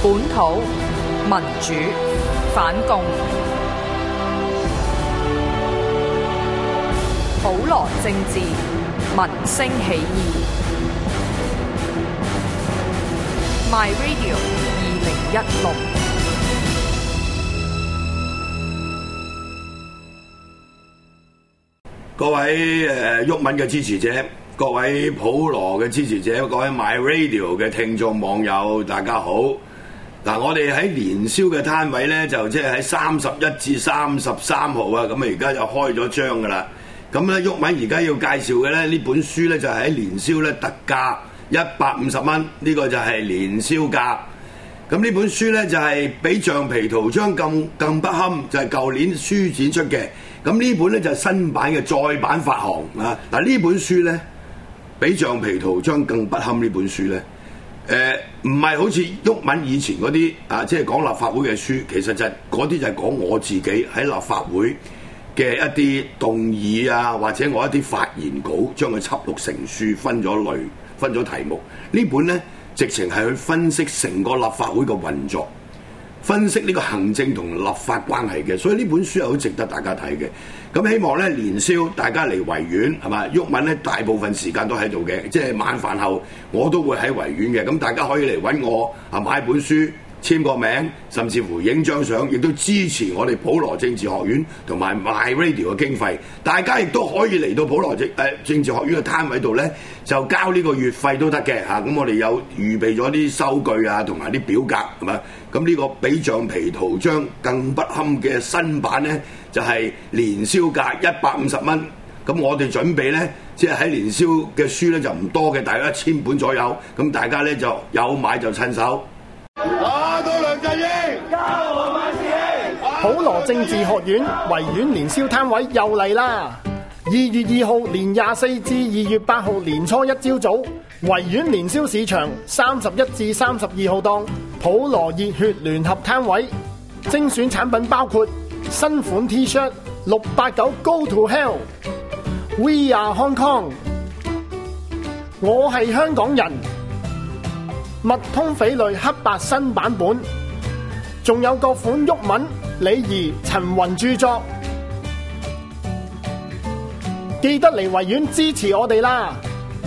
本土民主反共，普羅政治民聲起義。My Radio 2016。 各位毓民嘅支持者，各位普羅嘅支持者，各位 My Radio 嘅聽眾網友，大家好。嗱，我哋喺年宵嘅攤位咧，就即係喺31至33號啊，咁啊而家就開咗張噶啦。咁咧，毓民而家要介紹嘅咧，呢本書咧就係喺年宵咧特價150蚊，呢個就係年宵價。咁呢本書咧就係比橡皮圖章更不堪，就係舊年書展出嘅。咁呢本咧就係新版嘅再版發行啊！嗱，呢本書咧比橡皮圖章更不堪。呢本書咧，唔係好似毓民以前嗰啲啊，即係講立法會嘅書，其實就係嗰啲就係講我自己喺立法會嘅一啲動議啊，或者我一啲發言稿，將佢輯錄成書，分咗類、分咗題目。呢本咧直情係去分析成個立法會嘅運作。分析呢個行政同立法關係嘅，所以呢本書係好值得大家睇嘅。咁希望咧年宵大家嚟維園係嘛？毓民咧大部分時間都喺度嘅，即係晚飯後我都會喺維園嘅。咁大家可以嚟揾我啊，買本書簽個名，甚至乎影張相，亦都支持我哋普羅政治學院同埋 My Radio 嘅經費。大家亦都可以嚟到普羅政治學院嘅攤位度咧，就交呢個月費都得嘅嚇。咁我哋有預備咗啲收據啊，同埋啲表格係嘛？咁呢個比橡皮圖章更不堪嘅新版咧，就係年宵價150蚊。咁我哋準備咧，即係喺年宵嘅書咧就唔多嘅，大概1000本左右。咁大家咧就有買就趁手。 打倒梁振英，交我萬事興。 普羅政治學院維園年宵攤位又嚟啦！2月2號年24至2月8號年初一朝早，維園年宵市場31至32號檔，普羅熱血聯合攤位，精選產品包括新款 T-shirt 689 Go to Hell、We Are Hong Kong、我係香港人、麥通匪類黑白新版本，仲有各款毓民、李怡、陳雲著作，記得嚟維園支持我哋啦！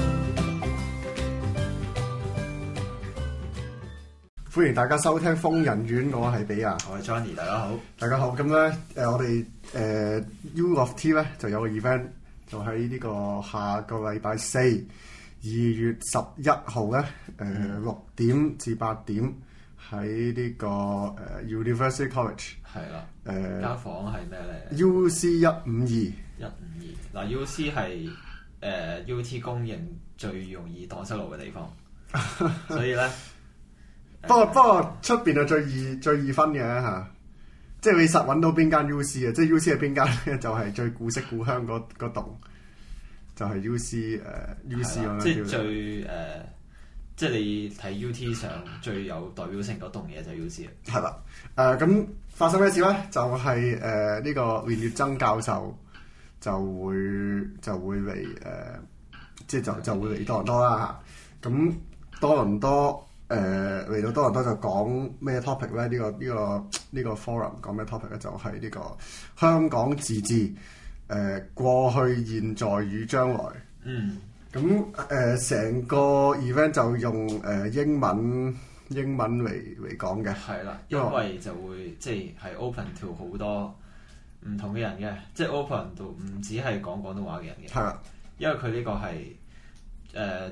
歡迎大家收聽瘋人院，我係比亞， 我係 Johnny， 大家好， 大家好。咁咧，我哋U of T 咧就有個 event，就喺呢個下個禮拜四2月11號咧，6點至8點喺呢個University College 係啦，間房係咩咧 ？UC 152 嗱 UC 係UT 公認最容易蕩失路嘅地方，所以咧。 不過出邊係最易分嘅嚇，即係你實揾到邊間 UC 啊，即係 UC 係邊間咧，就係最古色古香嗰棟，就係 UC UC 咁樣。 即係最即係你睇 UT 上最有代表性嗰棟嘢就係 UC 啦。 係啦，咁發生咩事咧？就係呢個連月增教授就會嚟即係就會嚟多倫多啦嚇。咁多倫多。嚟到多倫多就講咩 topic 咧？呢個 forum 講咩 topic 咧？就係呢個香港自治，過去、現在與將來。咁成個 event 就用英文嚟講嘅。係啦， 因為就會即係 open to 好多唔同嘅人嘅，即係 open to 唔止係講廣東話嘅人嘅。係啦，因為佢呢個係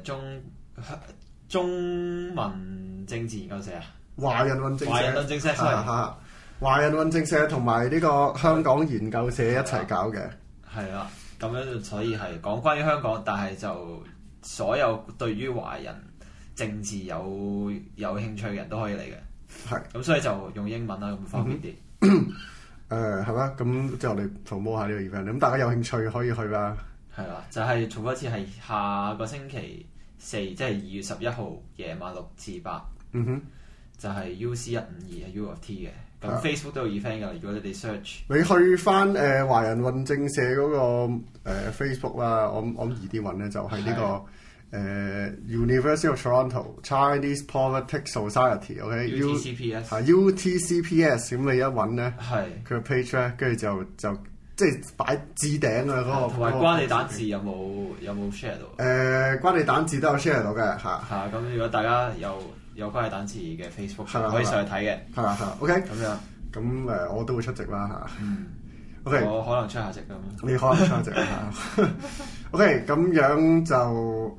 中文政治研究社啊， 華人論政社， 華人論政社同埋呢個香港研究社一齊搞嘅。 係啦，咁樣所以係講關於香港，但係就所有對於華人政治有興趣嘅人都可以嚟嘅。係，咁所以就用英文啦，咁方便啲。 係啦，咁即係我哋 promote 下呢個 event，咁大家有興趣可以去啦。 係啦，就係重複一次係下個星期4，即係2月11號夜晚6至8，就係 UC 152係 U of T 嘅。咁 Facebook 都有 event 㗎，如果你哋 search， 你去翻華人論政社嗰個Facebook 啦，我易啲揾咧，就係呢個 University of Toronto Chinese Politics Society，OK，UTCPS 係 UTCPS， 咁你一揾咧，佢個 page 咧，跟住就即係擺置頂啊嗰個。 同埋關你蛋字有冇 share 到？ 關你蛋字都有 share 到嘅嚇。 係咁如果大家有關你蛋字嘅 Facebook 可以上去睇嘅。 係啦，OK。 咁樣。 咁我都會出席啦嚇。OK， 我可能出下席咁。 你可能出下席啦嚇。OK， 咁樣就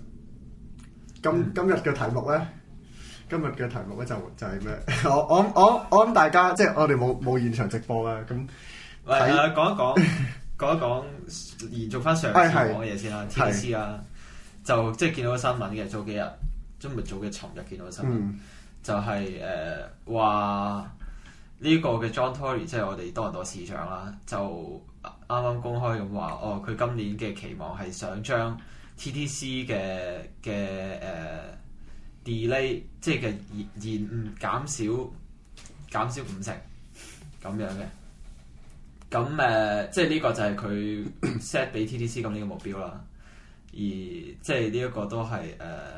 今日嘅題目咧，就係咩？我諗大家即係我哋冇現場直播啦，咁講一講，延續翻上次講嘅嘢先啦。TDC 啦，就即係見到個新聞嘅，早幾日，即係咪早幾尋日見到個新聞，就係話呢個嘅 John Tory 即係我哋多倫多市長啦，就啱啱公開咁話，佢今年嘅期望係想將 TDC 嘅delay 即係嘅延誤減少50%咁樣嘅。咁即係呢個就係佢 set 俾 TDC 今年嘅目標啦。而即係呢一個都係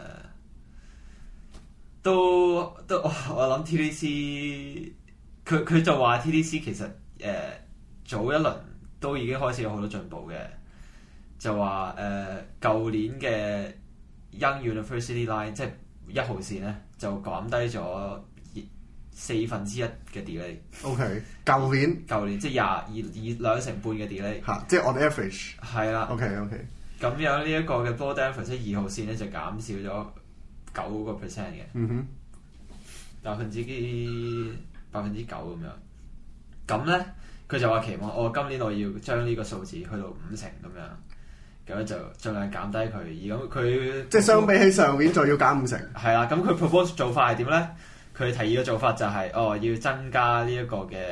都我諗 TDC 佢就話 TDC 其實早一輪都已經開始有好多進步嘅，就話舊年嘅 Young University Line 即係1號線咧就減低咗1/4嘅 delay。OK， 舊年即係2成半嘅 delay。 嚇，即係 on average。 係啦。 OK。 咁樣呢一個嘅 Bloor-Danforth 即係2號線咧就減少咗9%嘅。9%咁樣。咁咧佢就話期望今年我要將呢個數字去到50%咁樣，咁樣就盡量減低佢。而咁佢即係相比起上年就要減50%。 係啦，咁佢 propose 做法係點咧？佢提議嘅做法就係要增加呢一個嘅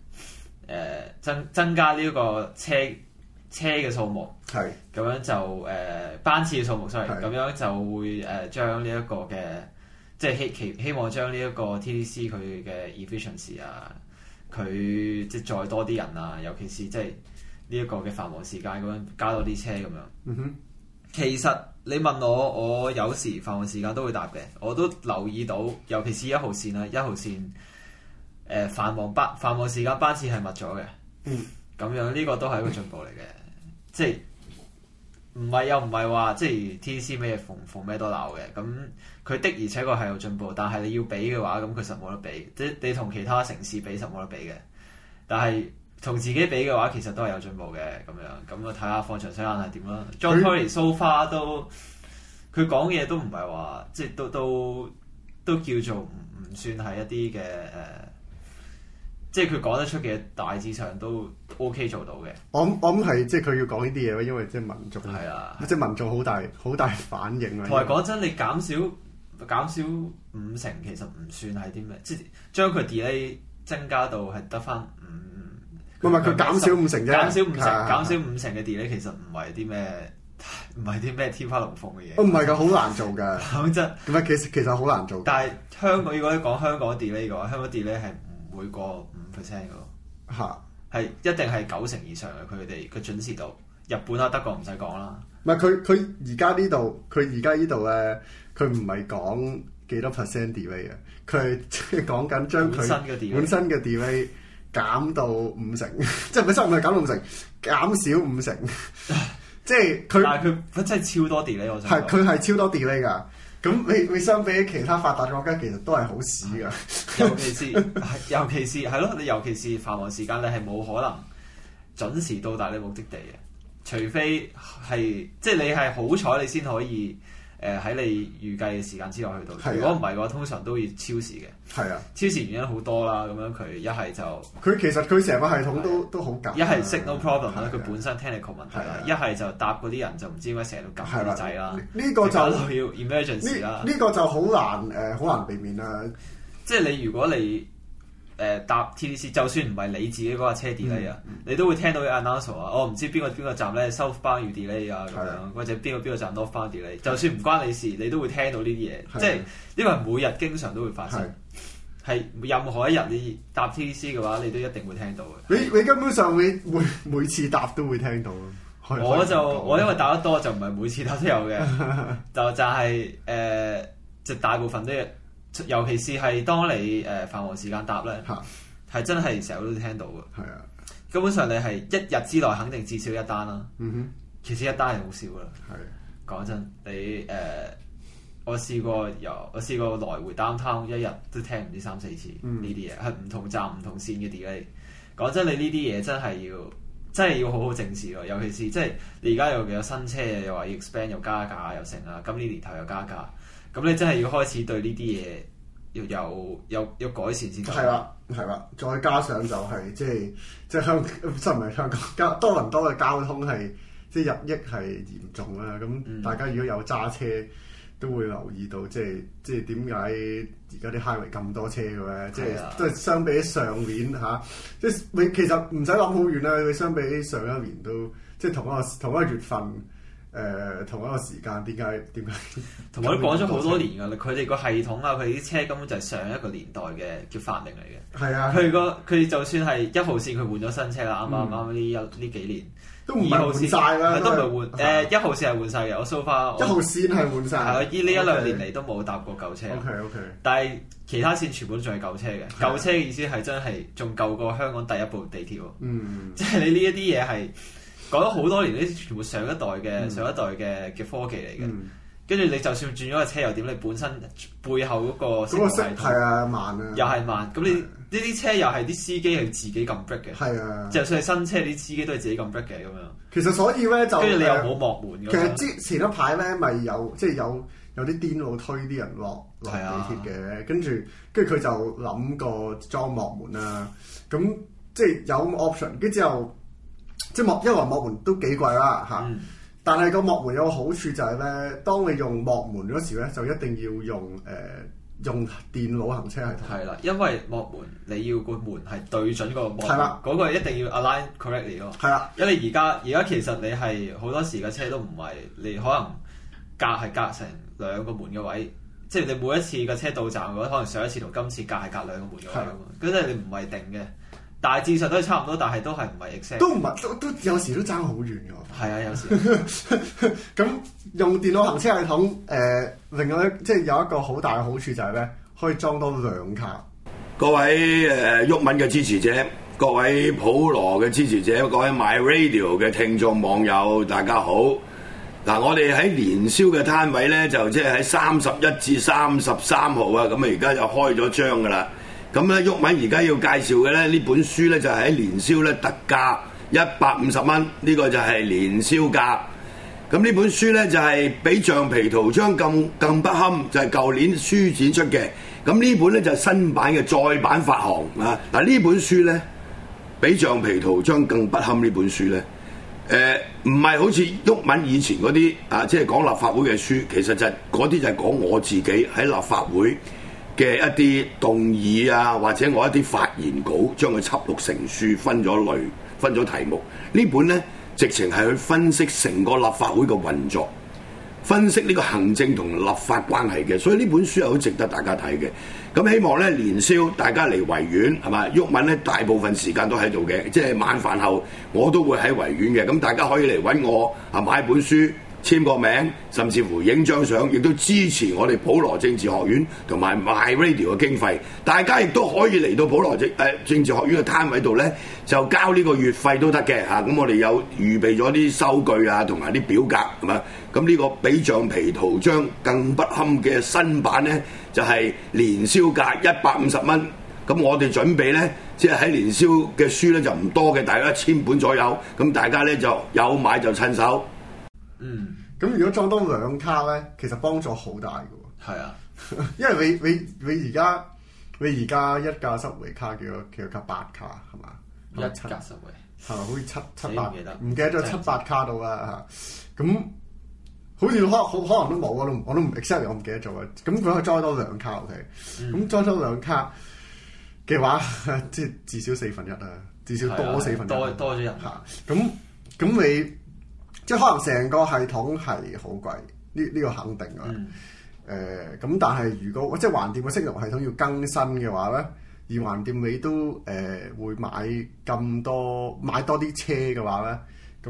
增加呢一個車嘅數目。係。咁樣就班次嘅數目，sorry，咁樣就會將呢一個嘅即係希望將呢一個 TDC 佢嘅 efficiency 啊，佢即係再多啲人啊，尤其是即係呢一個嘅繁忙時間咁樣加多啲車咁樣。其實你問我有時繁忙時間都會搭嘅，我都留意到，尤其是1號線啦，1號線繁忙時間班次係密咗嘅。咁樣呢個都係一個進步嚟嘅，即係又唔係話即係 TDC 咩逢咩都鬧嘅。咁佢的而且確係有進步，但係你要比嘅話，咁佢實冇得比。即係你同其他城市比實冇得比嘅，但係同自己比嘅話，其實都係有進步嘅咁樣。咁啊睇下放長雙眼係點啦。John Tory so far 都佢講嘢都唔係話即係都叫做唔算係一啲嘅即係佢講得出嘅大致上都 OK 做到嘅。我諗係即係佢要講呢啲嘢，因為即係民眾係啊， 即係民眾好大反應啊。 同埋講真，你減少50%其實唔算係啲咩，即係將佢 delay 增加到係得翻唔係佢減少50%啫， 減少50%嘅 delay 其實唔係啲咩天花龍鳳嘅嘢。 唔係㗎，好難做㗎。 講真， 唔係其實好難做。 但係香港如果你講香港 delay 嘅話，香港 delay 係唔會過5%嘅咯。嚇，係一定係90%以上嘅佢哋嘅準時度。日本啊、德國唔使講啦。 唔係佢而家呢度咧，佢唔係講幾多 percent delay 啊，佢係即係講緊將佢本身嘅 delay 減到50%，即係本身唔係減到50%，減少50%，即係佢。但係佢真係超多 delay，我想係佢係超多 delay 㗎。咁你相比起其他發達國家，其實都係好屎㗎。 尤其是係咯，你尤其是繁忙時間，你係冇可能準時到達你目的地嘅。除非係即係你係好彩，你先可以喺你預計嘅時間之內去到。如果唔係嘅話，通常都要超時嘅。係啊，超時原因好多啦。咁樣佢一係就其實佢成個系統都好緊。 一係 signal problem 啦，佢本身 technical 問題啦。一係就搭嗰啲人就唔知點解成日都撳嗰啲掣啦。 呢個就要 emergency 啦。 呢個就好難避免啦。 即係你如果你搭 TDC， 就算唔係你自己嗰架車 delay 啊，你都會聽到嘅 announce 話，唔知邊個站咧 southbound 要 delay 啊咁樣，或者邊個站 northbound delay， 就算唔關你事，你都會聽到呢啲嘢。即係呢個係每日經常都會發生，係任何一日你搭 TDC 嘅話，你都一定會聽到嘅。 你根本上會每次搭都會聽到， 我因為打得多就唔係每次打都有嘅，就係就大部分都有，尤其是係當你繁忙時間搭咧，係真係成日都聽到嘅。係啊，根本上你係一日之內肯定至少一單啦。其實一單係好少噶啦。係講真，你我試過來回 downtown 一日都聽唔知3-4次呢啲嘢，係唔同站唔同線嘅 delay。講真，你呢啲嘢真係要好好正視咯。尤其是即係你而家又有新車，又話 expand 又加價又成啊，今年年頭又加價，咁你真係要開始對呢啲嘢要改善先得。 係啦，再加上就係即係香港多倫多嘅交通係即係日益係嚴重啦。咁大家如果有揸車，都會留意到，即係點解而家啲 highway 咁多車嘅咧？即係都係相比起上年嚇，即係你其實唔使諗好遠啦。你相比起上一年都即係同一個月份，同一個時間，點解？ 同埋都講咗好多年㗎啦。佢哋個系統啊，佢哋啲車根本就係上一個年代嘅叫發明嚟嘅。係啊，佢哋就算係1號線，佢換咗新車啦，啱呢幾年。 都唔係換曬啦， 都唔係換1號線係換晒嘅，我 so far 1號線係換晒。係啊，呢1-2年嚟都冇搭過舊車。 OK。但係其他線全部都仲係舊車嘅。舊車嘅意思係真係仲舊過香港第一部地鐵喎。即係你呢一啲嘢係講咗好多年，呢啲全部上一代嘅科技嚟嘅。跟住你就算轉咗個車又點？你本身背後嗰個系統係啊慢啊， 又係慢。咁你呢啲車又係啲司機係自己撳 brake 嘅。係啊，就算係新車，啲司機都係自己撳 brake 嘅咁樣。 其實所以咧就跟住你又冇幕門㗎。 其實之前一排咧咪有即係有啲癲佬推啲人落地鐵嘅，跟住佢就諗過裝幕門啦。咁即係有 option，跟住之後即係因為幕門都幾貴啦嚇。但係個幕門有個好處就係咧，當你用幕門嗰時咧，就一定要用電腦行車系統。係啦，因為幕門你要個門係對準個幕門，嗰個一定要 align correctly 咯。係啦，因為而家其實你係好多時嘅車都唔係，你可能隔成2個門嘅位，即係你每一次嘅車到站嘅話，可能上一次同今次隔係隔2個門嘅位咁嘛。咁即係你唔係定嘅。大致上都係差唔多，但係都係唔係 exact。都唔係，都有時都爭好遠㗎。係啊，有時。咁用電腦行車系統，另外即係有一個好大嘅好處就係咧，可以裝多2卡。 各位毓民嘅支持者，各位普羅嘅支持者，各位 My Radio 嘅聽眾網友，大家好。嗱，我哋喺年宵嘅攤位咧，就即係喺31至33號啊，咁啊而家就開咗張㗎啦。咁咧，毓民而家要介紹嘅咧，呢本書咧就係喺年宵咧特價150蚊，呢個就係年宵價。咁呢本書咧就係比橡皮圖章更不堪，就係舊年書展出嘅。咁呢本咧就係新版嘅再版發行啊！嗱，呢本書咧比橡皮圖章更不堪呢本書咧，唔係好似毓民以前嗰啲啊，即係講立法會嘅書，其實就係嗰啲就係講我自己喺立法會嘅一啲動議啊，或者我一啲發言稿，將佢輯錄成書，分咗類，分咗題目。呢本呢，直情係去分析成個立法會嘅運作，分析呢個行政同立法關係嘅，所以呢本書係好值得大家睇嘅。咁希望呢，年宵大家嚟維園係嘛？毓民呢大部分時間都喺度嘅，即係晚飯後我都會喺維園嘅。咁大家可以嚟揾我啊，買本書，簽個名，甚至乎影張相，亦都支持我哋普羅政治學院同埋 My Radio 嘅經費。大家亦都可以嚟到普羅政治學院嘅攤位度呢，就交呢個月費都得嘅嚇。咁我哋有預備咗啲收據啊，同埋啲表格係嘛。咁呢個比橡皮圖章更不堪嘅新版呢，就係年宵價150蚊。咁我哋準備呢，即係喺年宵嘅書呢，就唔多嘅，大概1000本左右。咁大家呢，就有買就趁手。 咁如果裝多2卡咧，其實幫助好大嘅喎。係啊，因為你而家一架Subway卡幾多卡？8卡係嘛？一架Subway係咪好似7、8？唔記得咗7、8卡到啦嚇。咁好似可能都冇，我都唔 exactly 我唔記得咗啊。咁佢可以裝多2卡 OK。咁裝多2卡嘅話，即係至少1/4啊，至少多1/4。多咗人嚇。咁你。即係可能成個系統係好貴，呢個肯定㗎。咁但係如果即係橫掂個息容系統要更新嘅話咧，而橫掂你都會買多啲車嘅話咧，咁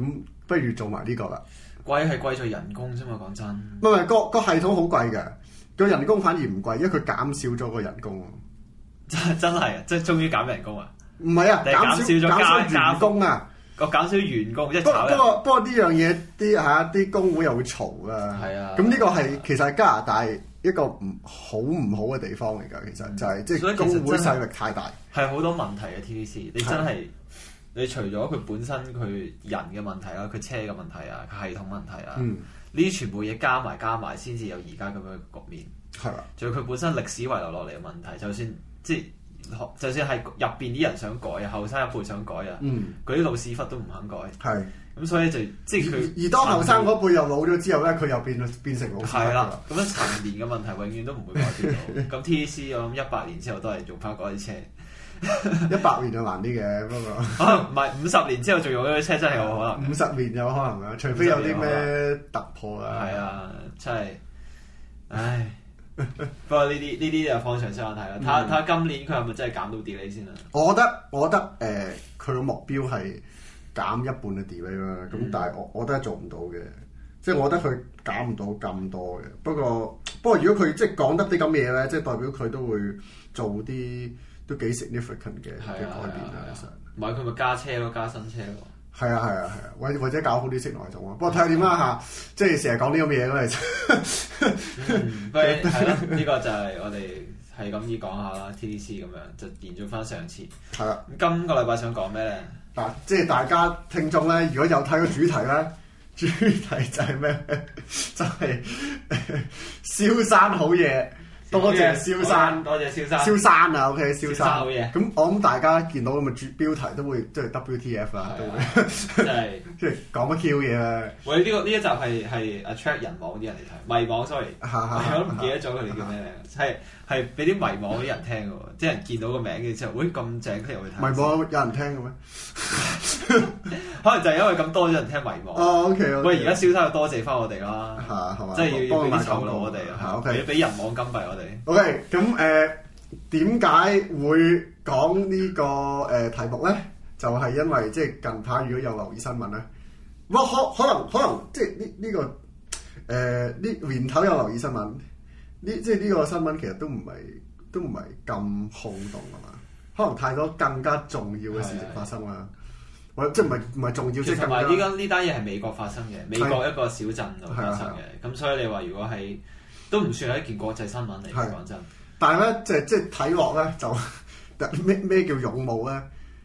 不如做埋呢個啦。 貴係貴在人工啫嘛，講真。 唔係個系統好貴嘅，個人工反而唔貴，因為佢減少咗個人工。 真係啊！即係終於減人工啊！ 唔係啊，減少員工啊！ 個減少員工，即係不過呢樣嘢啲工會又會嘈啊。 係啊。 咁呢個係其實係加拿大一個唔好嘅地方嚟㗎。其實就係即係工會勢力太大。 係好多問題嘅 TTC，你真係你除咗佢本身佢人嘅問題啦，佢車嘅問題啊，系統問題啊，呢啲全部嘢加埋先至有而家咁樣嘅局面。 係啦。仲有佢本身歷史遺留落嚟嘅問題，就算係入邊啲人想改啊，後生一輩想改啊，嗰啲老屎忽都唔肯改。係。咁所以即係佢。而當後生嗰輩又老咗之後咧，佢又變成老屎忽。係啦。咁樣陳年嘅問題永遠都唔會改變到。咁 TTC 我諗100年之後都係用翻嗰啲車。 100年就難啲嘅，不過唔係50年之後仲用嗰啲車真係有可能。 50年有可能啊，除非有啲咩突破啊。係啊，真係，唉。不過呢啲就放長線眼睇啦。睇下今年佢係咪真係減到 delay 先啊？ 我覺得佢個目標係減一半嘅 delay 啦。咁但係我覺得係做唔到嘅，即係我覺得佢減唔到咁多嘅。不過如果佢即係講得啲咁嘅嘢咧，即係代表佢都會做啲都幾 significant 嘅改變啊。其實唔係佢咪加車咯，加新車咯。 係啊，或者搞好啲色內裝啊。不過睇下點啦嚇，即係成日講呢咁嘅嘢咁不過係啦，呢個就係我哋係咁意講下啦。TTC 咁樣就延續翻上次。係啦。咁今個禮拜想講咩咧？ 嗱，即係大家聽眾咧，如果有睇個主題咧，主題就係咩？就係蕭山好嘢。多謝蕭山， 多謝蕭山。 蕭山啊 ，OK， 蕭山好嘢。 咁我諗大家見到咁嘅標題都會即係 WTF 啦，都會即係即係講乜 Q 嘢咧？ 喂，呢一集係 attract 人網啲人嚟睇，迷網 sorry，我都唔記得咗佢哋叫咩名，係俾啲迷網啲人聽嘅喎，啲人見到個名嘅之後，喂咁正，佢入去睇。 迷網有人聽嘅咩？ 可能就係因為咁多咗人聽迷網。 哦 OK， 喂，而家蕭生要多謝翻我哋啦， 係嘛？ 即係要俾啲酬勞我哋，俾人網金幣我哋。 OK，咁點解會講呢個題目咧？就係因為即係近排如果有留意新聞咧，可能即係呢個呢年頭有留意新聞，即係呢個新聞其實都唔係咁轟動啊嘛，可能太多更加重要嘅事情發生啦。即係唔係重要，即係同埋依家呢單嘢係美國發生嘅，美國一個小鎮度發生嘅，咁所以你話如果係都唔算係一件國際新聞嚟嘅，講真。但係咧，即係睇落咧，就咩叫勇武咧？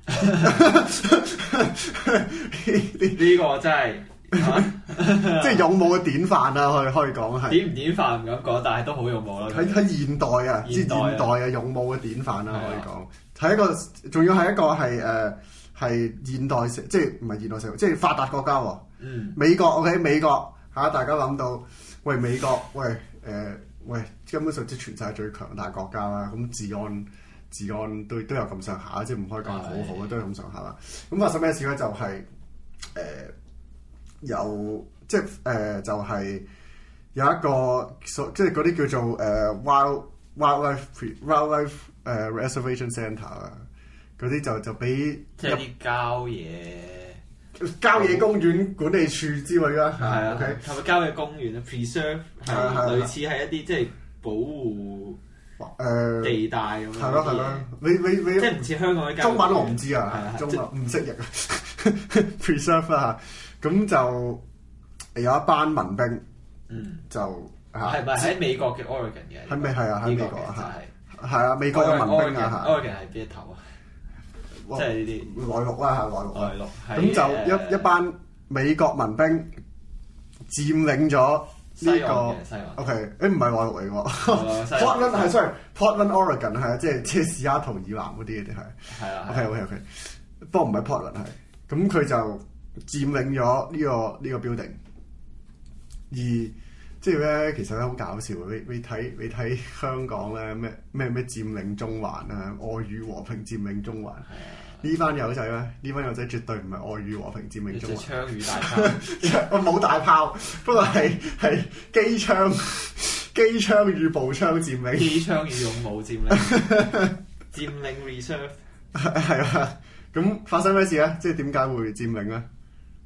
呢個真係即係勇武嘅典範啊！可以講係典唔典範唔敢講，但係都好勇武啦。 喺現代啊，現代嘅勇武嘅典範啦，可以講係一個，仲要係一個係現代社，即係唔係現代社會，即係發達國家喎。美國 OK， 美國嚇，大家諗到喂美國喂根本上即係全世界最強大國家啦。咁治安都有咁上下，即係唔可以講好好啊，都有咁上下啦。咁發生咩事咧？就係就係有一個即係嗰啲叫做wildlife reservation centre 啊，嗰啲就俾即係啲郊野公園管理處之類啦。 係啊，係咪郊野公園啊 ？preserve 係類似係一啲即係保護地帶咁樣。係咯， 你即係唔似香港嘅中文我唔知啊，中文唔識譯啊。preserve 啦，咁就有一班民兵，就係咪喺美國嘅 Oregon 嘅？ 係咪係啊？喺美國啊，係啊，美國嘅民兵啊 Oregon 係邊一頭啊？即係呢啲內陸啦，內陸。咁就一班美國民兵佔領咗呢個 OK， 唔係內陸嚟喎。Portland 係 sorry，Portland Oregon 係啊，即係西雅圖以南嗰啲嘅係。係啊。OK， 不過唔係 Portland 係。咁佢就佔領咗呢個 building， 而即係咧，其實咧好搞笑。你睇香港咧咩佔領中環啊，愛與和平佔領中環。呢班友仔咧，呢班友仔絕對唔係愛與和平佔領中環。 槍與大炮， 我冇大炮，不過係機槍與步槍佔領。 機槍與勇武佔領。佔領 reserve。 係啊，咁發生咩事咧？即係點解會佔領咧？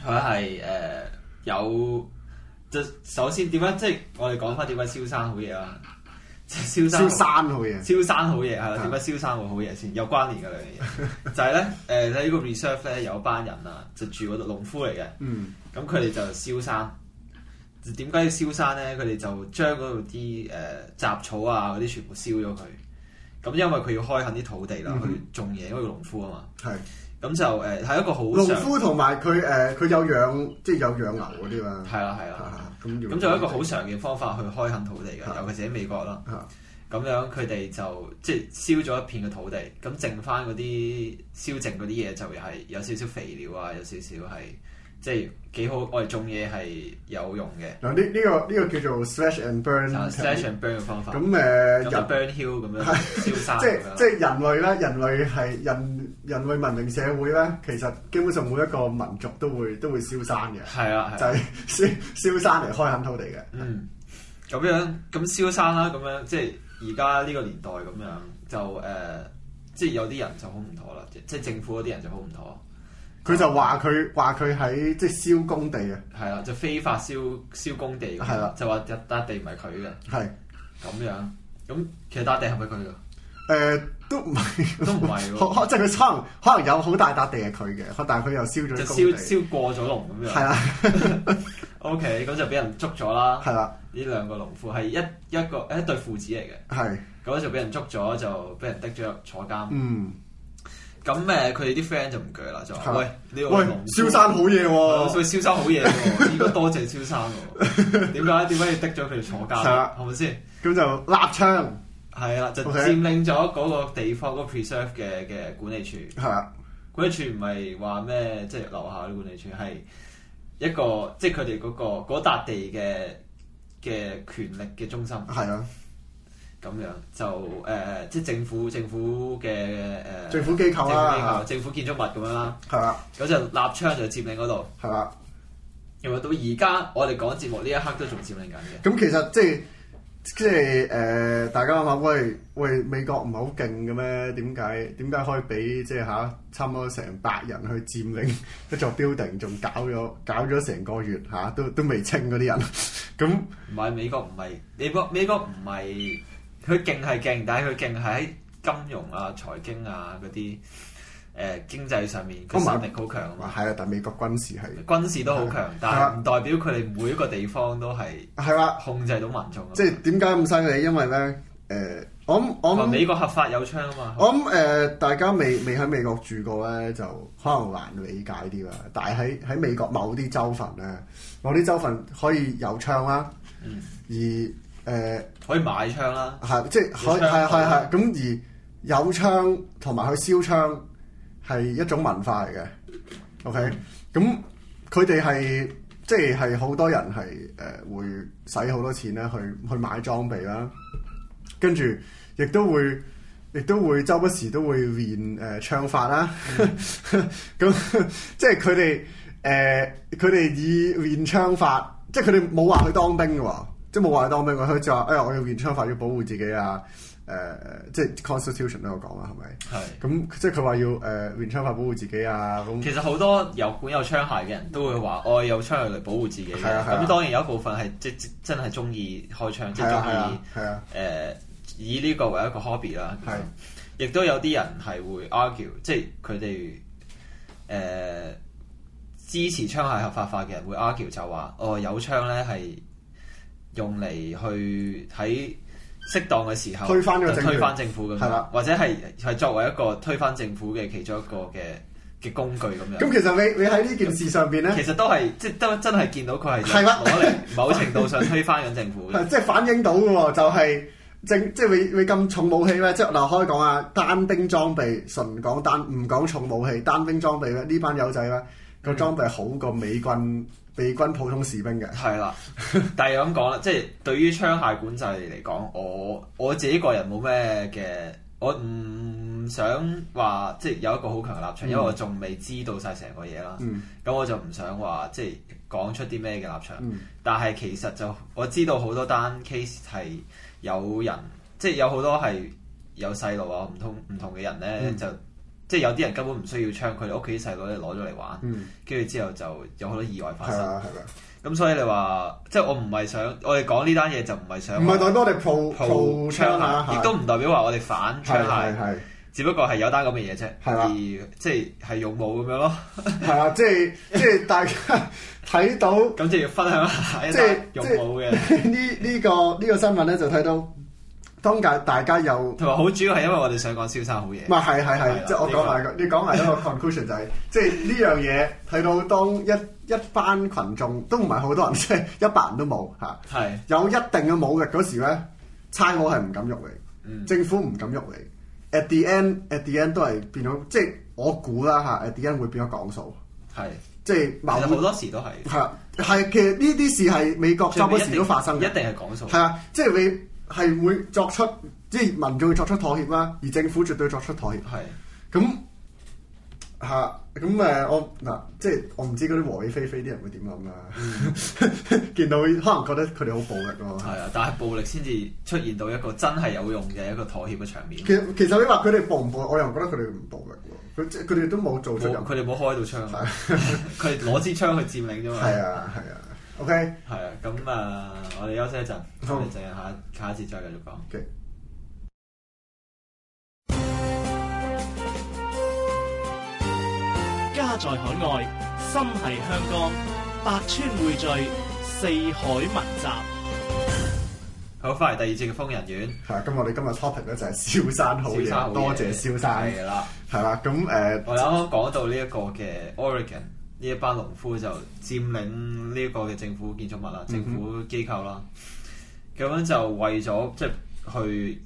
佢係有，就首先點解即係我哋講翻點解蕭生好嘢啦？蕭生好嘢， 蕭生好嘢係啦。點解蕭生會好嘢先？有關聯嘅兩樣嘢，就係咧喺呢個 reserve 咧有班人啊，就住嗰度農夫嚟嘅。咁佢哋就燒山。點解要燒山咧？佢哋就將嗰度啲雜草啊嗰啲全部燒咗佢。咁因為佢要開墾啲土地啦，去種嘢，因為農夫啊嘛。係。咁就係一個好農夫同埋佢有養即係有養牛嗰啲嘛。係啦。咁就一個好常見方法去開墾土地嘅，尤其是喺美國啦。咁樣佢哋就即係燒咗一片嘅土地，咁剩翻嗰啲燒剩嗰啲嘢就係有少少肥料啊，有少少係即係幾好，我哋種嘢係有用嘅。 嗱呢個叫做 slash and burn 嘅方法。咁就 burn hill 咁樣燒山。 即係人類咧，人類係人類文明社會咧，其實基本上每一個民族都會燒山嘅。係啊，就係燒山嚟開墾土地嘅。 咁樣咁燒山啦，咁樣即係而家呢個年代咁樣就即係有啲人就好唔妥啦，即係政府嗰啲人就好唔妥。 佢就話佢喺即係燒工地啊， 係啦，就非法燒工地，係啦，就話笪地唔係佢嘅，係咁樣。咁其實笪地係咪佢㗎？ 都唔係， 喎， 即係佢可能有好大笪地係佢嘅，但係佢又燒咗工地， 燒過咗龍咁樣。係啦 ，OK，咁就俾人捉咗啦。 係啦， 呢兩個農夫係一對父子嚟嘅。係，咁就俾人捉咗，就俾人滴咗入坐監。咁佢哋啲 friend 就唔鋸啦，就話：喂，呢個蕭生好嘢喎， 所以蕭生好嘢喎，應該多謝蕭生喎。點解要滴咗佢哋坐監？係咪先？ 咁就立槍。 係啦，就佔領咗嗰個地方嗰個 preserve 嘅管理處。係啊，管理處唔係話咩，即係樓下啲管理處係一個，即係佢哋嗰笪地嘅權力嘅中心。係啊，咁樣就即係政府嘅政府機構啦， 政府建築物咁樣啦。係啊，咁就立槍就佔領嗰度。係啊，因為到而家我哋講節目呢一刻都仲佔領緊嘅。 咁其實即係大家諗下，喂，美國唔係好勁嘅咩？點解可以俾即係差唔多成100人去佔領一座 building， 仲搞咗成個月都未清嗰啲人？咁唔係美國唔係佢勁係勁，但係佢勁係喺金融啊、財經啊嗰啲經濟上面佢實力好強啊嘛。 係啊，但係美國軍事都好強，但係唔代表佢哋每一個地方都係控制到民眾。 即係點解咁犀利？因為咧我諗美國合法有槍啊嘛。 我諗大家未喺美國住過咧，就可能難理解啲啦。但係喺美國某啲州份咧，某啲州份可以有槍啦，而可以買槍啦， 係即係係咁，而有槍同埋去燒槍係一種文化嚟嘅。OK，咁佢哋係即係好多人係會使好多錢咧去買裝備啦，跟住亦都會周不時都會練槍法啦。咁即係佢哋以練槍法，即係佢哋冇話去當兵嘅喎。即係冇話去當兵，佢就話：我要練槍法，要保護自己啊！即係 Constitution 都有講啦，係咪？係。咁即係佢話要練槍法保護自己啊！咁其實好多管有槍械嘅人都會話：我有槍嚟保護自己嘅。咁當然有一部分係即真係中意開槍，即係中意以呢個為一個 hobby 啦。係。亦都有啲人係會 argue，即係佢哋支持槍械合法化嘅人會 argue 就話：有槍咧係用嚟去喺適當嘅時候推翻政府咁樣，或者係作為一個推翻政府嘅其中一個嘅工具咁樣。 咁其實你喺呢件事上邊咧， 其實都係即係都真係見到佢係攞嚟某程度上推翻緊政府嘅。 即係反映到嘅喎，就係即係你咁重武器咧，即係嗱可以講啊，單兵裝備純講唔講重武器，單兵裝備咧呢班友仔咧個裝備好過美軍普通士兵嘅。係啦， 但係咁講啦，即係對於槍械管制嚟講，我自己個人冇咩嘅，我唔想話即係有一個好強嘅立場，因為我仲未知道晒成個嘢啦。咁我就唔想話即係講出啲咩嘅立場。但係其實就我知道好多單 case 係有人，即係有好多係有細路啊，唔同嘅人咧就即係有啲人根本唔需要槍，佢哋屋企細佬咧攞咗嚟玩，跟住之後就有好多意外發生。 係咁所以你話，即係我唔係想，我哋講呢單嘢就唔係想， 唔係代表我哋pro槍械，亦都唔代表話我哋反槍械，只不過係有單咁嘅嘢啫。而即係用武咁樣咯。係啊， 即係大家睇到， 咁就要分享下即係用武嘅呢個新聞咧，就睇到。當大家有同埋好主要係因為我哋想講蕭生好嘢。 唔係係，即係我講埋你講埋一個 conclusion 就係，即係呢樣嘢睇到當一班群眾都唔係好多人，即係100人都冇嚇。係有一定嘅武力嗰時咧，差佬係唔敢喐你，政府唔敢喐你。At the end 都係變咗，即係我估啦嚇。At the end 會變咗講數。係即係其實好多時都係係其實呢啲事係美國周不時都發生嘅， 一定係講數。 係啊，即係你。係會作出即係民眾會作出妥協啦，而政府絕對作出妥協。係咁我嗱即係我唔知嗰啲和理非非啲人會點諗啦。見到可能覺得佢哋好暴力咯。 係啊，但係暴力先至出現到一個真係有用嘅一個妥協嘅場面。 其實你話佢哋暴唔暴力，我又唔覺得佢哋唔暴力喎。佢哋都冇做出任何， 佢哋冇開到槍，佢哋攞支槍去佔領啫嘛。 係啊。OK， 係啊，咁我哋休息一陣，我哋陣下一節再繼續講。 Okay. 家在海外，心繫香港，百川匯聚，四海文集。 好，翻嚟第二節嘅瘋人院。 係咁我哋今日 topic 咧就係蕭生好嘢，多謝蕭生。係啦，咁我哋啱啱講到呢一個嘅 Oregon。呢一班農夫就佔領呢一個嘅政府建築物啦、政府機構啦，咁樣就為咗即係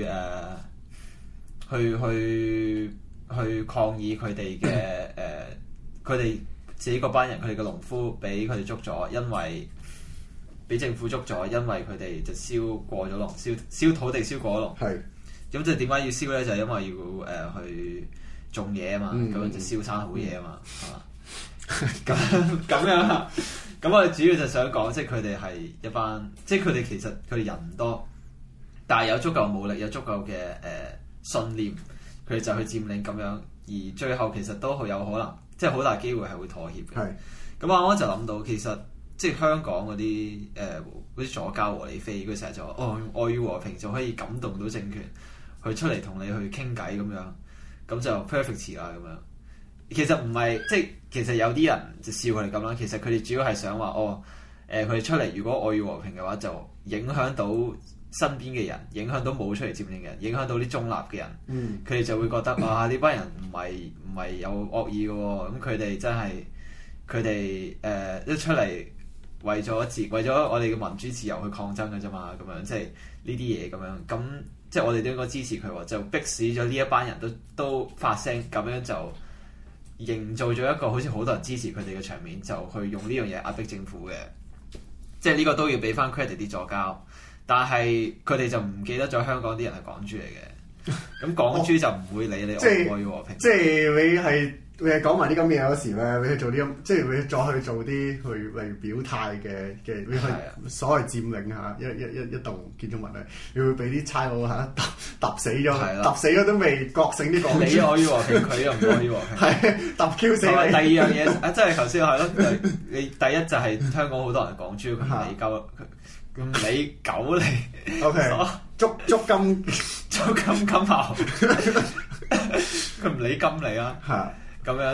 去抗議佢哋嘅佢哋自己嗰班人，佢哋嘅農夫俾佢哋捉咗，因為俾政府捉咗，因為佢哋就燒過咗龍，燒土地燒過咗龍。係。咁即係點解要燒咧？就係因為要去種嘢啊嘛，咁樣就燒生好嘢啊嘛，係嘛？咁樣，咁我哋主要就想講，即係佢哋係一班，即係佢哋其實佢哋人唔多，但係有足夠武力，有足夠嘅信念，佢哋就去佔領咁樣，而最後其實都好有可能，即係好大機會係會妥協嘅。係。咁啱啱就諗到，其實即係香港嗰啲左膠和理非，佢成日就話愛與和平就可以感動到政權，去出嚟同你去傾偈咁樣，咁就 perfect 啦咁樣。其實唔係，即係其實有啲人就笑佢哋咁啦。其實佢哋主要係想話，佢哋出嚟如果愛與和平嘅話，就影響到身邊嘅人，影響到冇出嚟佔領嘅人，影響到啲中立嘅人。佢哋就會覺得呢班人唔係有惡意嘅喎。咁佢哋真係佢哋一出嚟為咗我哋嘅民主自由去抗爭嘅啫嘛。咁樣即係呢啲嘢咁樣，咁即係我哋都應該支持佢喎。就迫使咗呢一班人都發聲，咁樣就營造咗一個好似好多人支持佢哋嘅場面，就去用呢樣嘢壓迫政府嘅，即係呢個都要俾翻 credit 啲左膠，但係佢哋就唔記得咗香港啲人係港豬嚟嘅，咁港豬就唔會理你愛與和平。 即係你係講埋啲咁嘅嘢嗰時咧，你去做啲咁，即係你再去做啲去嚟表態嘅，你去所謂佔領下一棟建築物咧，你會俾啲差佬嚇揼死咗，揼死咗都未覺醒啲港豬。 你愛與和平，佢又唔愛與和平。 係揼 Q 死你。 第二樣嘢即係頭先係咯，你第一就係香港好多人港豬，佢唔理鳩，佢唔理狗你。 OK， 捉金炮，佢唔理金你啦。係。咁樣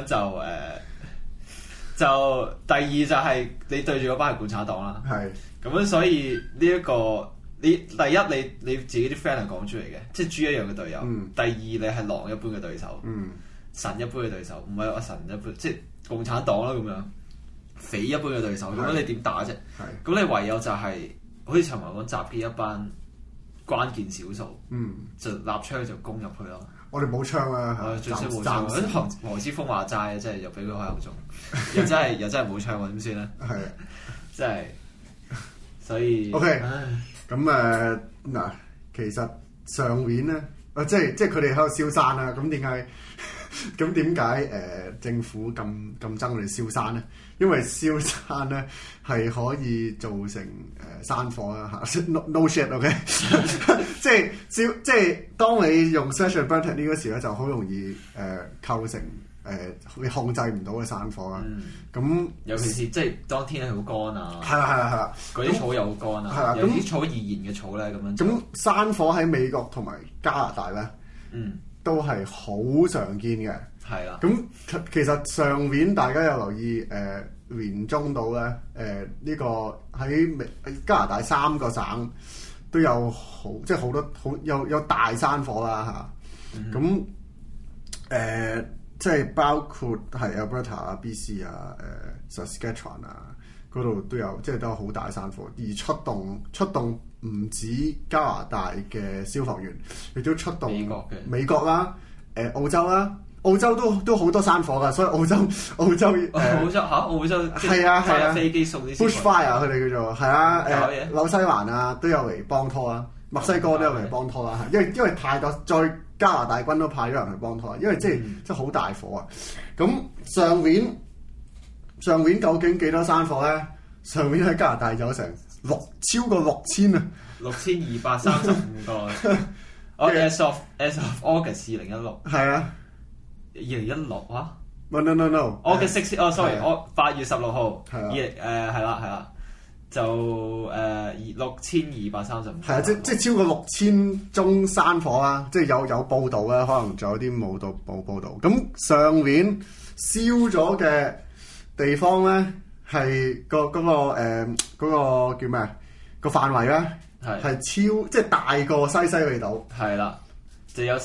就第二就係你對住嗰班係共產黨啦，係咁樣，所以呢一個你第一你自己啲 friend 係港豬嚟嘅，即係豬一樣嘅隊友。第二你係狼一般嘅對手，神一般嘅對手，唔係話神一般，即係共產黨啦咁樣，匪一般嘅對手。咁你點打啫？咁你唯有就係好似陳雲講，集結一班關鍵少數，就立槍就攻入去咯。 我哋冇槍啊！ 最衰冇槍。何之鋒話齋，即係又俾佢開口中，又真係冇槍喎，點算咧？係啊，真係，所以 OK。咁嗱，其實上年咧，即係佢哋喺度燒山啦。咁點解咁點解政府咁憎我哋燒山咧？因為燒山咧係可以造成山火啦嚇 ，no shit，OK， 即係當你用 slash and burn technique 嗰時咧，就好容易構成你控制唔到嘅山火啦。咁尤其是即係當天氣好乾啊， 係啦， 嗰啲草又好乾啊，有啲草易燃嘅草咧咁樣。 咁山火喺美國同埋加拿大咧，都係好常見嘅。 係啦。 咁其實上年大家有留意年中到咧，呢個喺加拿大3個省都有即係好多有大山火啦嚇。咁即係包括係 Alberta 啊、BC 啊、Saskatchewan 啊嗰度都有，即係都有好大山火，而出動唔止加拿大嘅消防員，亦都出動美國啦、澳洲啦。澳洲都好多山火㗎，所以澳洲係啊飛機送啲 bushfire 佢哋叫做係啊紐西蘭啊都有嚟幫拖啦，墨西哥都有嚟幫拖啦，因為太多，再加拿大軍都派咗人去幫拖，因為即係好大火啊！咁上年究竟幾多山火咧？上年喺加拿大有成超過6000啊 ，6235個。as of August 2016 係啊。 2016啊 ？No。 August 6， sorry， 8月16號，係啦，就6235。 係啊，即超過6000宗山火啦，即係有報道啦，可能仲有啲冇報道。咁上年燒咗嘅地方咧，係嗰個叫咩？個範圍咧係即係大過西西里島。 係啦，就有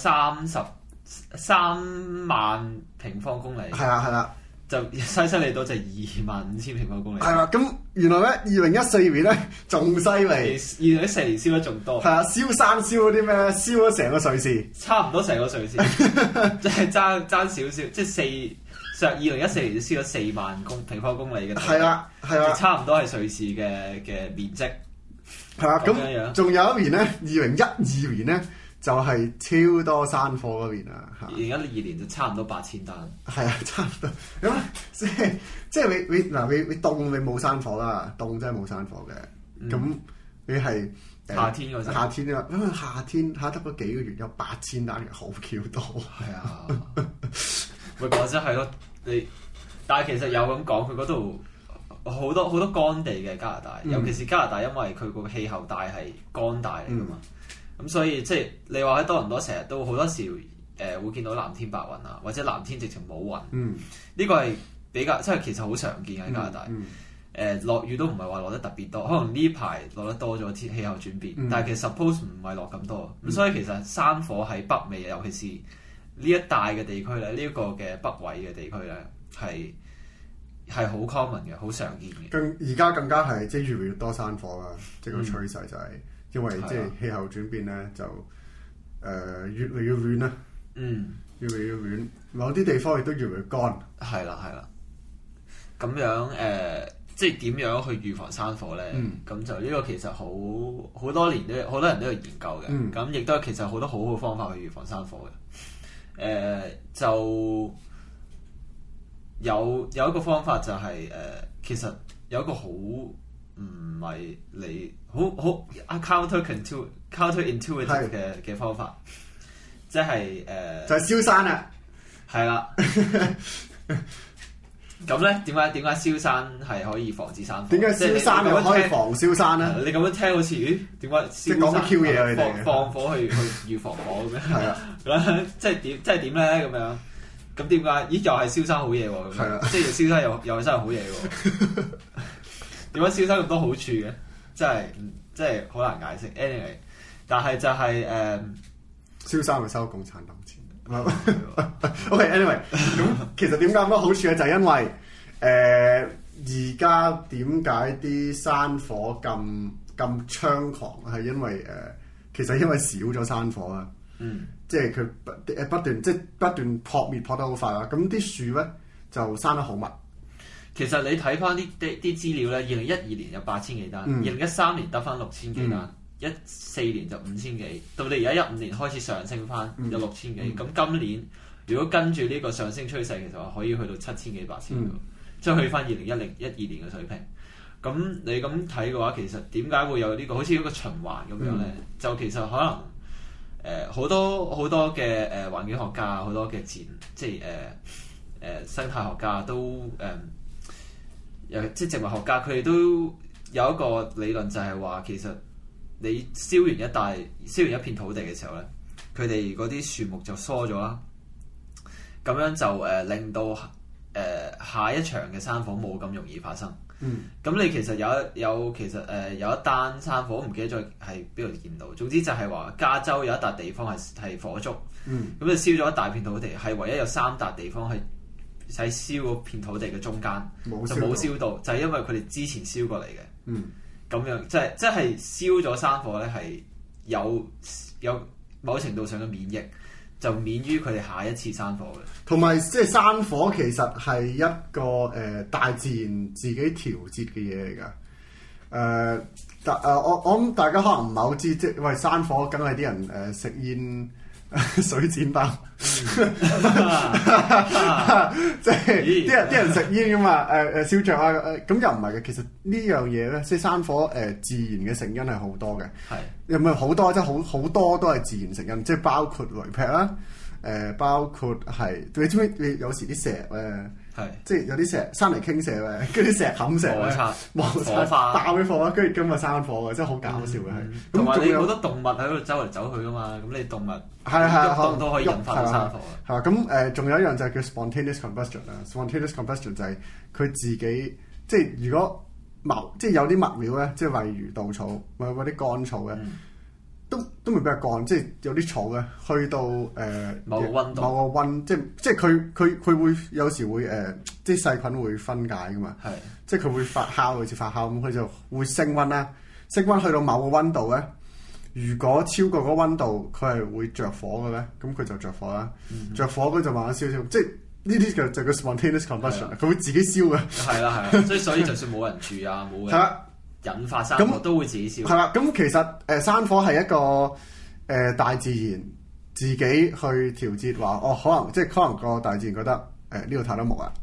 3萬平方公里， 係啦， 就西西里島就25000平方公里。 係啦，咁原來咧2014年咧仲犀利 ，2014年燒得仲多。 係啊，燒山燒嗰啲咩？燒咗成個瑞士， 差唔多成個瑞士，即係爭少少，即係2014年就燒咗4萬平方公里嘅。 係啦， 差唔多係瑞士嘅面積。 係啊，咁仲有一年咧，2012年咧。就係超多山火嗰邊啊 ！2012年就差唔多8000單。 係啊，差唔多。咁即係你凍你冇山火啦，凍真係冇山火嘅。咁你係夏天嗰陣。夏天啊，因為夏天得嗰幾個月有8000單嘅，好 Q 多。 係啊，咪講真係咯，但係其實有咁講，佢嗰度好多乾地嘅加拿大，尤其是加拿大，因為佢個氣候帶係乾帶嚟㗎嘛。咁所以即係你話喺多倫多成日都好多時會見到藍天白雲啊，或者藍天直情冇雲。呢個係比較即係其實好常見喺加拿大。落雨都唔係話落得特別多，可能呢排落得多咗，氣候轉變。但係其實 suppose 唔係落咁多。咁所以其實山火喺北美，尤其是呢一帶嘅地區咧，呢一個嘅北緯嘅地區咧係好 common 嘅，好常見嘅。 而家更加係即係越嚟越多山火啦，即係個趨勢就係。因為即係氣候轉變咧，就越嚟越暖啦。越嚟越暖，某啲地方亦都越嚟越乾。 係啦。咁樣即係點樣去預防山火咧？咁就呢個其實好多年都好多人都有研究嘅。咁亦都其實好多好嘅方法去預防山火嘅。就有一個方法就係其實有一個好唔係你好 counterintuitive 嘅方法，即係就係燒山啊！ 係啦，咁咧點解燒山係可以防止山火？ 點解燒山又可以防燒山咧？ 你咁樣聽好似點解燒講乜 Q 嘢啊？你哋放火去預防火咁樣？ 係啊， 即係點咧咁樣？咁點解？咦，又係燒山好嘢喎？ 係啦， 即係燒山又真係好嘢喎？點解燒山咁多好處嘅？真係好難解釋。anyway， 但係就係燒山會收共產黨錢。OK，anyway， 咁其實點解咁多好處咧？就係因為而家點解啲山火咁猖狂？係因為其實因為少咗山火啦。即係佢不斷撲滅撲得好快啦。咁啲樹咧就生得好密。 其實你睇翻啲資料咧，2012年有8000幾單，2013年得翻6000幾單，14年就5000幾，到你而家15年開始上升翻有6000幾，咁今年如果跟住呢個上升趨勢，其實話可以去到7000幾8000嘅，即係去翻2012年嘅水平。咁你咁睇嘅話，其實點解會有呢個好似一個循環咁樣咧？就其實可能好多嘅環境學家，好多嘅即係生態學家都即係植物學家，佢哋都有一個理論，就係話其實你燒完一片土地嘅時候咧，佢哋嗰啲樹木就疏咗啦，咁樣就令到下一場嘅山火冇咁容易發生。咁你其實有一單山火，我唔記得咗係邊度見到。總之就係話加州有一笪地方係火燭，咁就燒咗一大片土地，係唯一有3笪地方係喺燒嗰片土地嘅中間就冇燒到，就係因為佢哋之前燒過嚟嘅。咁樣即係燒咗山火咧，係有某程度上嘅免疫，就免於佢哋下一次山火嘅。 同埋即係山火其實係一個大自然自己調節嘅嘢嚟㗎。我諗大家可能唔係好知，即係喂山火，梗係啲人食煙水煎包，即係啲人食煙㗎嘛，燒着啊，咁又唔係嘅。其實呢樣嘢咧，即係山火自然嘅成因係好多嘅，又唔係好多，即係好多都係自然成因，即係包括雷劈啦。包括係你知唔知？你有時啲石咧，即係有啲石山泥傾瀉咧，跟住啲石冚石咧，火花爆咗火，跟住今日山火嘅，真係好搞笑嘅係。 同埋你好多動物喺度走嚟走去噶嘛，咁你動物喐動都可以引發到山火。 係咁仲有一樣就係叫 spontaneous combustion 啦。spontaneous combustion 就係佢自己即係如果即係有啲物料咧，即係例如稻草或者嗰啲乾草咧。都未比較乾，即係有啲草嘅，去到某個溫，即係佢會有時會即係細菌會分解噶嘛，即係佢會發酵，好似發酵咁，佢就會升溫啦。升溫去到某個溫度咧，如果超過嗰個溫度，佢係會着火嘅咧，咁佢就着火啦。着火佢就慢慢燒，即係呢啲就叫 spontaneous combustion，佢會自己燒嘅。係啦， 所以就算冇人住啊，冇人引發山火都會自己燒。係啦， 咁其實山火係一個大自然自己去調節，話可能個大自然覺得呢度太多木啦，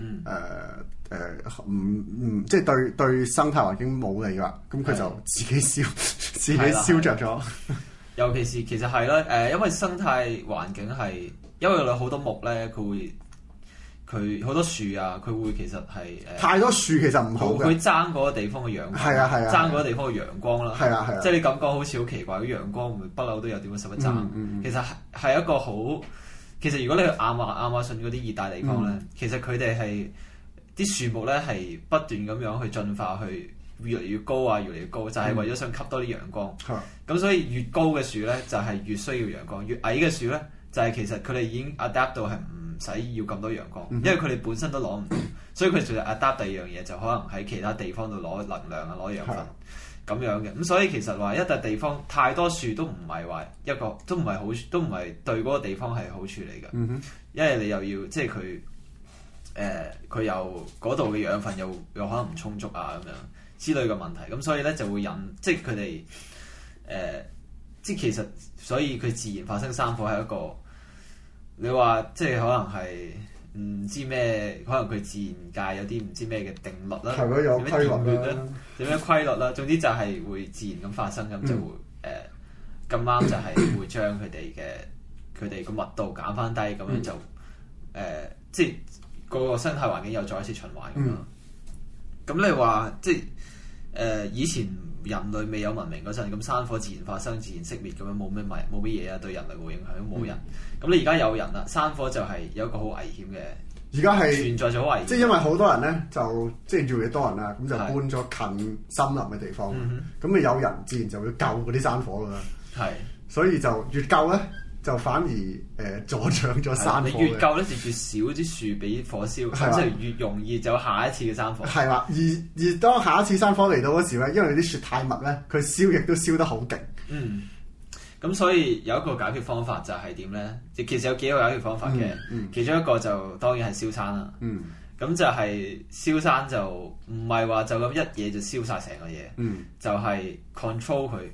即係對生態環境冇利啦，咁佢就自己燒着咗。 尤其是其實係啦，因為生態環境係因為有好多木咧，佢好多樹啊，佢會其實係太多樹其實唔好嘅， 佢爭嗰個地方嘅陽光，爭嗰個地方嘅陽光啦，即係你咁講好似好奇怪，啲陽光唔不嬲都有點樣使乜爭？其實係一個好，其實如果你去亞馬遜嗰啲熱帶地方咧，其實佢哋係啲樹木咧係不斷咁樣去進化，去越嚟越高啊，越嚟越高，就係為咗想吸多啲陽光。咁所以越高嘅樹咧就係越需要陽光，越矮嘅樹咧就係其實佢哋已經 adapt 到係唔使要咁多陽光，因為佢哋本身都攞唔到，所以佢就 adapt 第二樣嘢，就可能喺其他地方度攞能量啊，攞養分咁樣嘅。咁所以其實話一笪地方太多樹都唔係話一個，都唔係對嗰個地方係好處嚟嘅。因為你又要即係佢又嗰度嘅養分又可能唔充足啊咁樣之類嘅問題，咁所以咧就會即係佢哋即係其實所以佢自然發生山火係一個。你話即係可能係唔知咩，可能佢自然界有啲唔知咩嘅定律啦， 有規律啦， 點樣規律啦？總之就係會自然咁發生，咁就會咁啱就係會將佢哋個密度減翻低，咁樣就即係個生態環境又再一次循環咁樣。咁你話即係以前人類未有文明嗰陣，咁山火自然發生、自然熄滅咁樣，冇乜嘢啊，對人類冇影響，冇人。咁你而家有人啦，山火就係有一個好危險嘅， 而家係存在咗危險。即係因為好多人咧，就即係越嚟越多人啦，咁就搬咗近森林嘅地方。咁你有人，自然就會救嗰啲山火噶啦。所以就越救咧，就反而助長咗山火。 你越救咧，就越少啲樹俾火燒，即係越容易就有下一次嘅山火。係啦， 而當下一次山火嚟到嗰時咧，因為啲雪太密咧，佢燒亦都燒得好勁。 咁所以有一個解決方法就係點咧？其實有幾個解決方法嘅，其中一個就當然係燒山啦。咁就係燒山就唔係話就咁一嘢就燒晒成個嘢，就係 control 佢，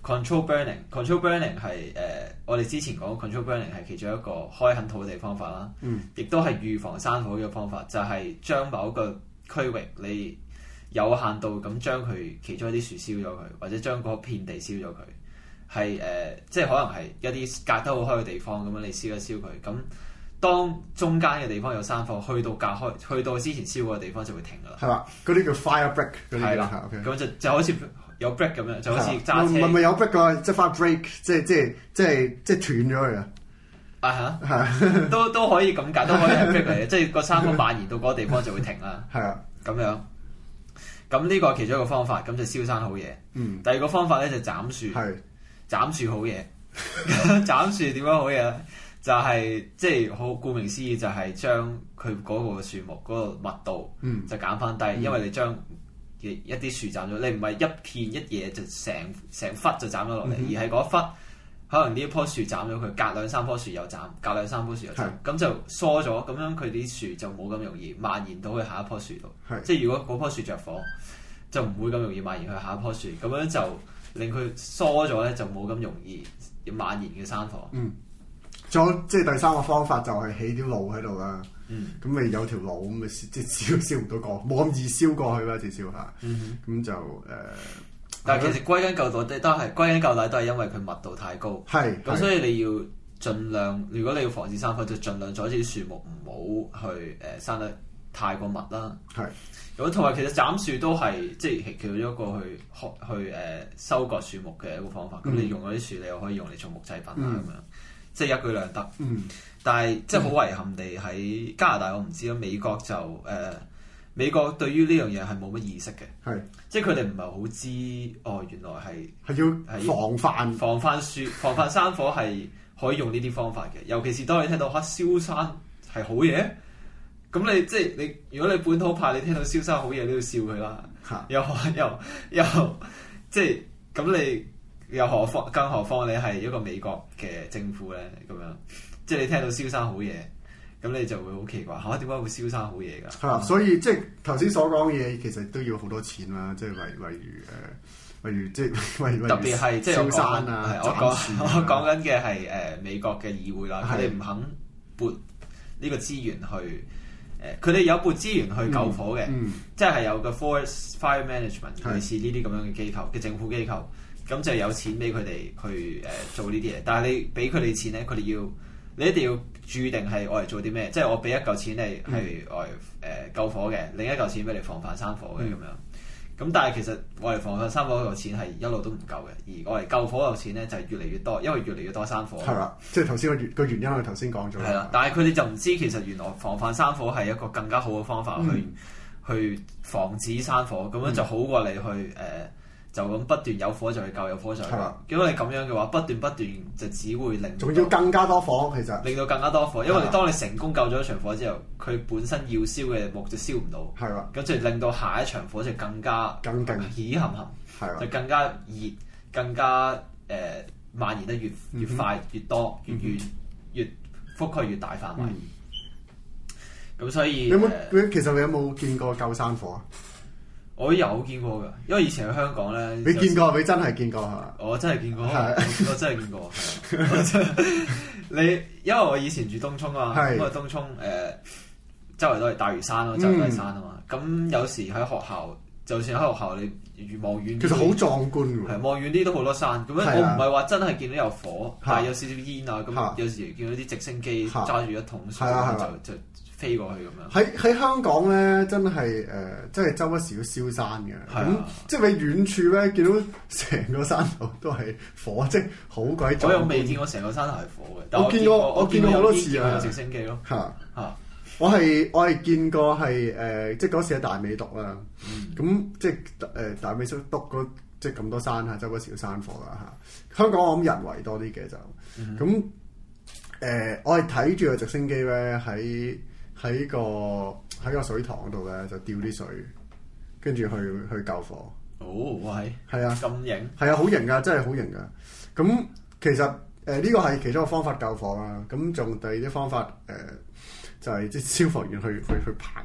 control burning 係我哋之前講 control burning 係其中一個開墾土地方法啦，亦都係預防山火嘅方法，就係將某一個區域你有限度咁將佢其中一啲樹燒咗佢，或者將嗰片地燒咗佢，係即係可能係一啲隔得好開嘅地方咁樣你燒一燒佢，咁當中間嘅地方有山火，去到隔開，去到之前燒嗰個地方就會停㗎啦。 係啦，嗰啲叫 fire break 嗰啲。係啦， 咁就好似有 break 咁樣，就好似揸車。 唔係有 break 㗎，即係 fire break，即係斷咗佢啊！ 啊嚇，都可以咁解，都可以係 break 嚟嘅，即係個山火蔓延到嗰個地方就會停啦。係啊，咁樣。咁呢個係其中一個方法，咁就燒山好嘢。第二個方法咧就斬樹，斬樹好嘢。斬樹點樣好嘢咧？就係即係好顧名思義，就係將佢嗰個樹木嗰個密度就減翻低，因為你將一啲樹斬咗，你唔係一片一嘢就成忽就斬咗落嚟，而係嗰忽可能呢一棵樹斬咗佢，隔兩三棵樹又斬，隔兩三棵樹又斬，咁就疏咗，咁樣佢啲樹就冇咁容易蔓延到去下一棵樹度。即係如果嗰棵樹着火，就唔會咁容易蔓延去下一棵樹，咁樣就令佢疏咗咧，就冇咁容易蔓延嘅山火。 仲有即係第三個方法就係起啲路喺度啦。咁咪有條路咁咪即係燒唔到過，冇咁易燒過去啦，至少嚇。咁就但係其實歸根究底都係因為佢密度太高。咁所以你要盡量，如果你要防止山火，就盡量阻止啲樹木唔好去生得太過密啦。咁同埋其實斬樹都係即係其中一個去收割樹木嘅一個方法。咁你用嗰啲樹，你又可以用嚟做木製品啊咁樣。即係一舉兩得，但係即係好遺憾地喺加拿大我唔知啦，美國就美國對於呢樣嘢係冇乜意識嘅，即係佢哋唔係好知原來係要防範山火係可以用呢啲方法嘅，尤其是當你聽到燒山係好嘢，咁你即係你如果你本土派，你聽到燒山好嘢，你都要笑佢啦，又即係咁你。更何況你係一個美國嘅政府咧，咁樣即係你聽到燒山好嘢，咁你就會好奇怪嚇，點解會燒山好嘢㗎？ 係啦，所以即係頭先所講嘅嘢，其實都要好多錢啦，即係例如即係特別係即係燒山啊， 我講緊嘅係美國嘅議會啦，佢哋唔肯撥呢個資源去佢哋有撥資源去救火嘅，即係有個 Forest Fire Management 類似呢啲咁樣嘅機構嘅政府機構。咁就有錢俾佢哋去做呢啲嘢，但係你俾佢哋錢咧，佢哋你一定要注定係愛嚟做啲咩？即係我俾一嚿錢你係愛救火嘅，另一嚿錢俾你防範山火嘅咁樣。咁但係其實愛嚟防範山火嗰嚿錢係一路都唔夠嘅，而愛嚟救火嗰嚿錢咧就係越嚟越多，因為越嚟越多山火。 係啦，即係頭先個原因，我頭先講咗。 係啦，但係佢哋就唔知其實原來防範山火係一個更加好嘅方法去防止山火，咁樣就好過你去就咁不斷有火就去救，有火就去救。如果你咁樣嘅話，不斷就只會令仲要更加多火，其實令到更加多火，因為當你成功救咗一場火之後，佢本身要燒嘅木就燒唔到，咁就令到下一場火就更勁，起冚冚，就更加熱，更加蔓延得越快、越多、越遠、越覆蓋越大範圍。咁所以其實你有冇見過救山火啊？ 我有見過㗎，因為以前喺香港咧， 你見過？你真係見過係嘛？ 我真係見過，我真係見過。因為我以前住東涌啊，咁啊東涌周圍都係大嶼山咯，周圍都係山啊嘛。咁有時喺學校，就算喺學校你望遠， 其實好壯觀㗎。 係望遠啲都好多山。咁樣我唔係話真係見到有火，但係有少少煙啊。咁有時見到啲直升機揸住一桶水就飛過去咁樣。 喺香港咧，真係真係周不時都燒山嘅。咁即係你遠處咧，見到成個山頭都係火，即係好鬼。 我又未見過成個山頭係火嘅。 我見過好多次啊， 有直升機咯。 我係見過係即係嗰時喺大美督啦。咁即係大美督嗰即係咁多山嚇，周不時都山火啦嚇。香港我諗人為多啲嘅就咁我係睇住個直升機咧喺個水塘嗰度咧就吊啲水，跟住去救火。係啊， 咁型係啊，好型噶，真係好型噶。咁其實呢個係其中一個方法救火啦。咁仲第二啲方法就係即係消防員去爬。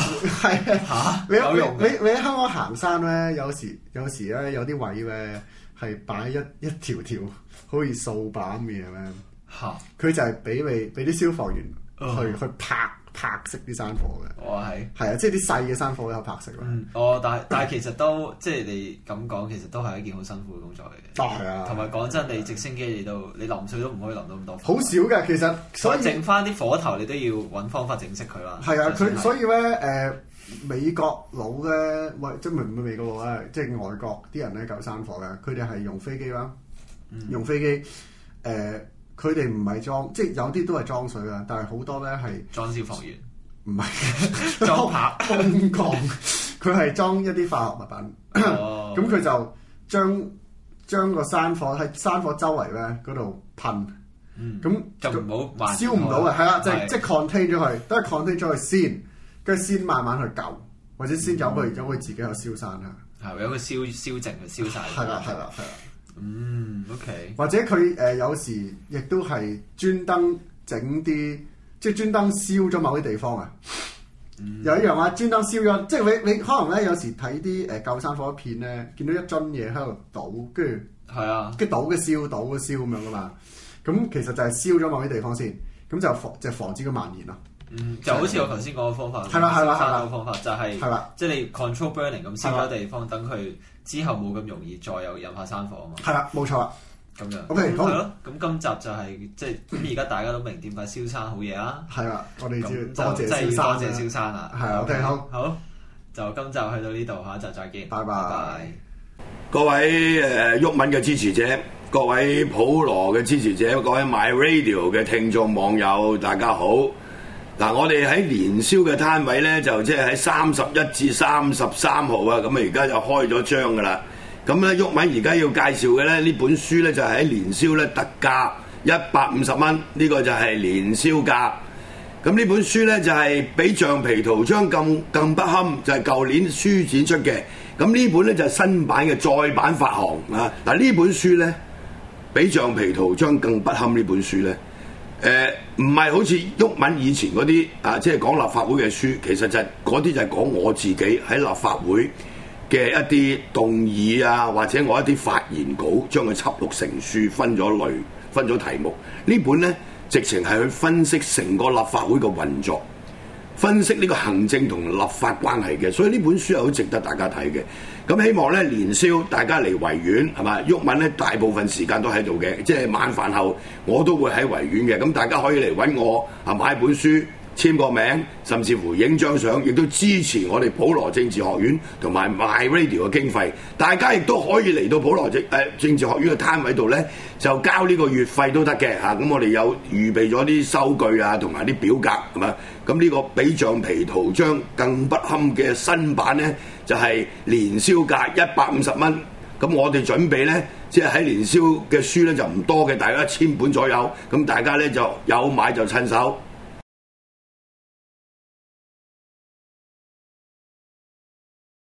係啊，你喺香港行山咧，有時咧有啲位咧係擺一條條好似掃把咁嘅嘢咧。 嚇！ 佢就係俾啲消防員去拍熄啲山火嘅。 我係啊，即係啲細嘅山火都有拍熄咯。 但係其實都即係你咁講，其實都係一件好辛苦嘅工作嚟嘅。 係啊，同埋講真，你直升機你淋水都唔可以淋到咁多火。 好少嘅其實，所以剩翻啲火頭，你都要揾方法整熄佢啦。 係啊，佢所以咧美國佬咧，即係唔係美國佬咧，即係外國啲人咧救山火嘅，佢哋係用飛機啦，用飛機佢哋唔係裝，即係有啲都係裝水㗎，但係好多咧係裝消防員， 唔係裝拍瘋狂，佢係裝一啲化學物品。咁佢就將個山火喺山火周圍咧嗰度噴，咁就唔好燒唔到嘅，係啦，即係 contain 咗佢，都係 contain 咗佢先，跟住先慢慢去救，或者先由佢自己去燒山啊。 係有個燒淨佢燒晒。 係啦。 OK。 或者佢有時亦都係專登整啲，即係專登燒咗某啲地方啊。有一樣啊，專登燒咗，即係你可能咧有時睇啲救山火片咧，見到一樽嘢喺度倒，跟住係啊， 跟住倒嘅燒咁樣噶嘛。咁其實就係燒咗某啲地方先，咁就防止佢蔓延咯。 就好似我頭先講嘅方法， 係啦， 個方法就係即係你 control burning 咁燒咗地方，等佢之後冇咁容易再有引發山火啊嘛。 係啦，冇錯啦。 咁樣 OK 好。 係咯，咁今集就係即係咁而家大家都明點解燒山好嘢啦。 係啦，我哋知多謝燒山啦。 係啊 ，OK 好， 就今集去到呢度，下一集再見， 拜拜。 各位毓民嘅支持者，各位普羅嘅支持者，各位 My Radio 嘅聽眾網友，大家好。嗱，我哋喺年宵嘅攤位咧，就即係喺31至33號啊，咁啊而家就開咗張噶啦。咁咧，毓民而家要介紹嘅咧，呢本書咧就係喺年宵咧特價150蚊，呢個就係年宵價。咁呢本書咧就係比橡皮圖章更不堪，就係舊年書展出嘅。咁呢本咧就係新版嘅再版發行啊！嗱，呢本書咧比橡皮圖章更不堪，呢本書咧。唔係好似毓民以前嗰啲啊，即係講立法會嘅書，其實就係嗰啲就係講我自己喺立法會嘅一啲動議啊，或者我一啲發言稿，將佢輯錄成書，分咗類、分咗題目。呢本呢，直情係去分析成個立法會嘅運作，分析呢個行政同立法關係嘅，所以呢本書係好值得大家睇嘅。咁希望咧年宵大家嚟維園係嘛？毓民咧大部分時間都喺度嘅，即係晚飯後我都會喺維園嘅。咁大家可以嚟揾我啊，買本書簽個名，甚至乎影張相，亦都支持我哋普羅政治學院同埋 My Radio 嘅經費。大家亦都可以嚟到普羅政治學院嘅攤位度咧，就交呢個月費都得嘅嚇。咁我哋有預備咗啲收據啊，同埋啲表格係嘛？咁呢個比橡皮圖章更不堪嘅新版咧，就係年宵價150蚊。咁我哋準備咧，即係喺年宵嘅書咧就唔多嘅，大概1000本左右。咁大家咧就有買就趁手。